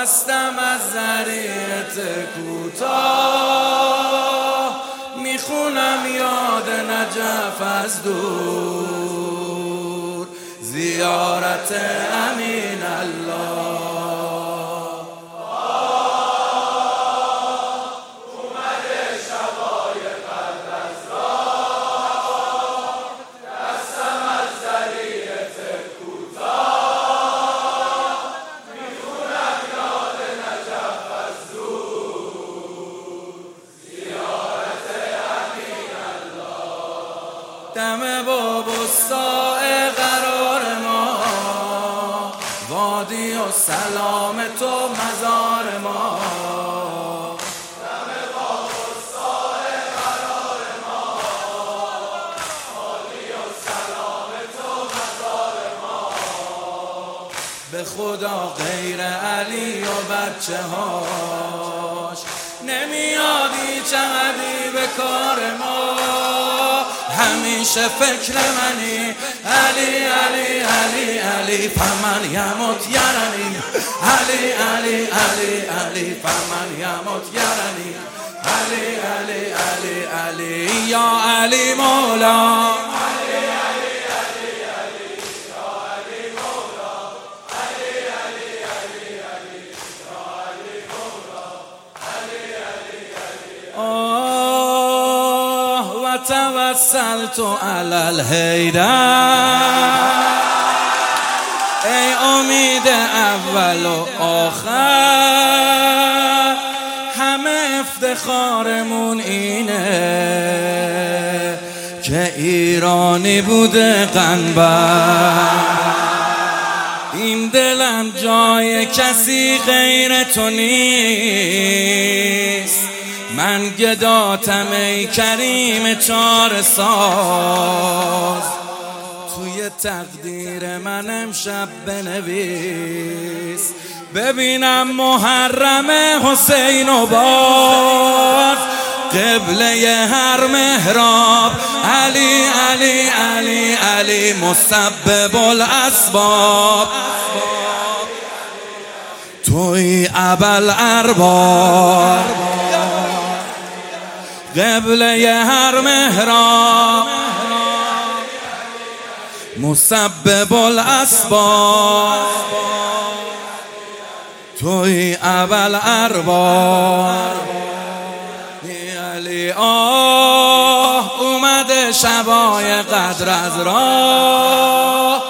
دستم از ذریعت کوتاه میخونم یاد نجف از دور، زیارت امین الله. دم باب و سائه قرار ما، وادی و سلام تو مزار ما. دم باب و سائه قرار ما، وادی و سلام تو مزار ما. به خدا غیر علی و بچه هاش نمیادی چقدی به کار ما. همیشه فکر منی علی علی علی علی فمن یموت یرنی، علی علی علی علی فمن یموت یرنی، علی علی علی علی یا علی مولا، علی علی علی علی یا علی مولا، علی علی علی علی یا علی مولا، علی علی علی. توسلت علی الحیدر، ای امید اول و آخر. همه افتخارمون اینه که ایرانی بوده قنبر. این دلم جای کسی غیر تو نیست، من گداتم ای کریم چار ساز. توی تقدیر من امشب بنویس، ببینم محرم حسین و باز. قبله هر محراب علی علی علی علی مسبب الاسباب. توی ابل ارباب، قبله هر محراب مسبب الاسباب. توی اول ارباب علی. آه اومده شبای قدر از راه،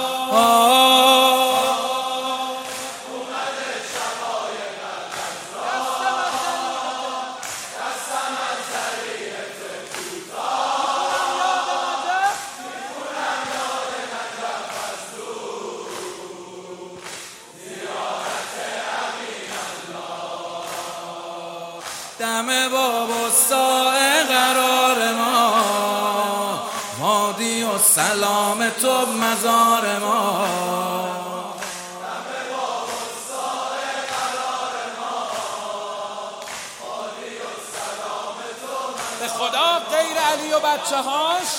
دم باب و سائه قرار ما، وادی و سلام تو مزار ما. دم باب و سائه قرار ما، وادی و سلام تو مزار. به خدا غیر علی و بچه هاش،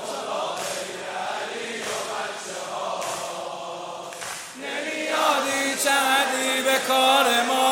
نمیادی چقدی به کار ما.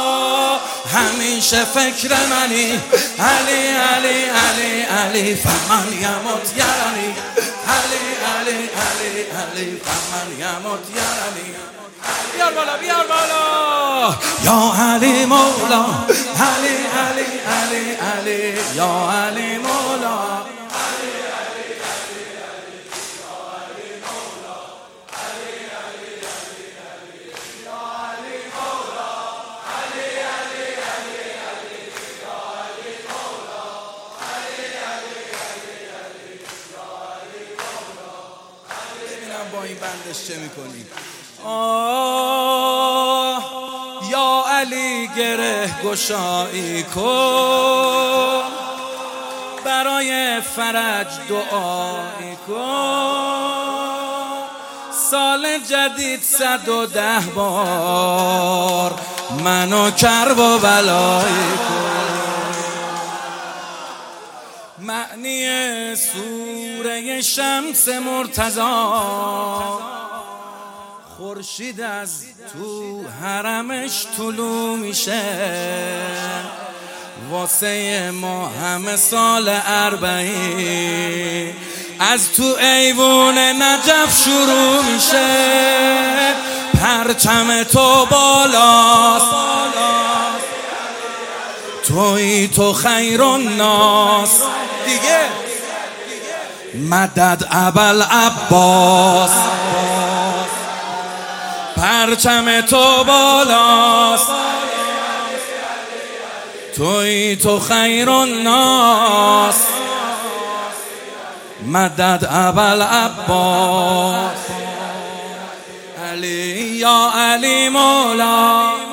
همیشه فکر منی علی علی علی علی فمن یموت یرنی، علی علی علی علی فمن یموت یرنی. بیار بالا بیار بالا یا علی مولا، علی علی علی علی یا علی مولا، علی علی علی علی یا علی مولا، علی علی علی علی یا علی مولا، علی علی علی علی یا علی مولا، علی علی علی علی یا علی مولا. ببینم با این بندش چه میکنی. یا علی گره گشایی کن، برای فرج دعایی کن. سال جدید 110 بار منو کرب و بلایی کن. معنی سوره شمس مرتضی خورشید از تو حرمش طلوع میشه، واسه ما همه سال 40 از تو ایوون نجف شروع میشه. پرچم تو بالاست، توی تو خیر الناس دیگه، مدد ابوالعباس. پرچم تو بالاست، توی تو خیر الناس، مدد ابوالعباس. علی یا علی مولا